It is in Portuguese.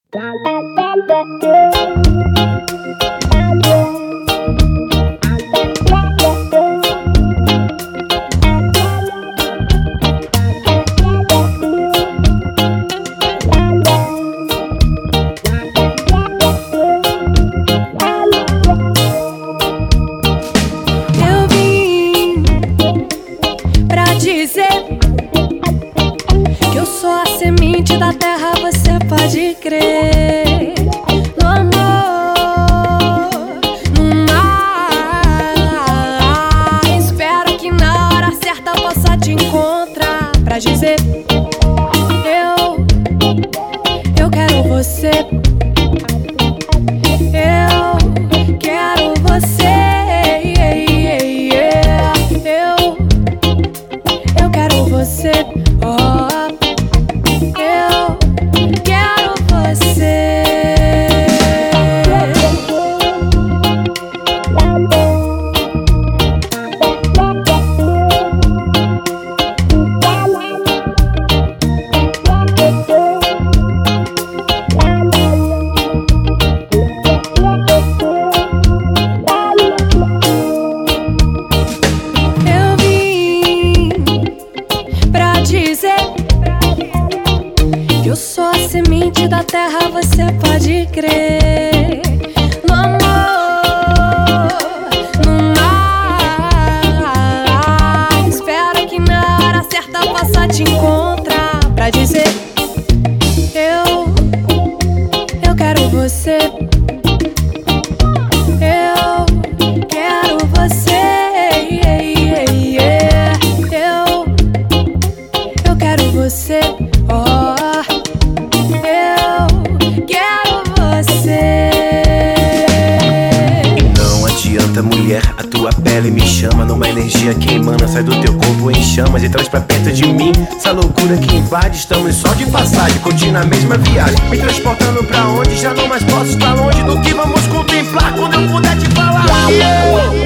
Que eu sou a semente da terra, você pode crer. No amor, no mar. Espero que na hora certa eu possa te encontrar pra dizer: eu quero você. Eu quero você. Eu quero você. Eu sou a semente da terra, você pode crer. No amor, no mar. Espero que na hora certa eu possa te encontrar pra dizer: eu quero você. Eu quero você. Eu quero você. Mulher, a tua pele me chama numa energia que emana, sai do teu corpo em chamas e traz pra perto de mim essa loucura que invade. Estamos só de passagem, curtindo a mesma viagem, me transportando pra onde já não mais posso estar longe do que vamos contemplar quando eu puder te falar.